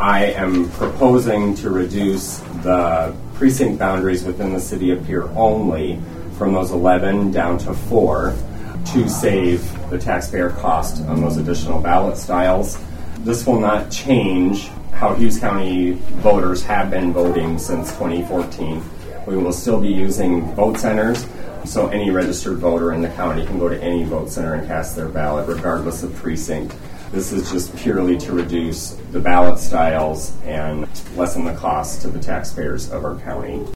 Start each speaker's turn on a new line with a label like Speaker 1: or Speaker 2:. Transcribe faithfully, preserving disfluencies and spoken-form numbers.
Speaker 1: I am proposing to reduce the precinct boundaries within the city of Pierre only from those eleven down to four to save the taxpayer cost on those additional ballot styles. This will not change how Hughes County voters have been voting since twenty fourteen. We will still be using vote centers, so any registered voter in the county can go to any vote center and cast their ballot regardless of precinct. This is just purely to reduce the ballot styles and lessen the cost to the taxpayers of our county.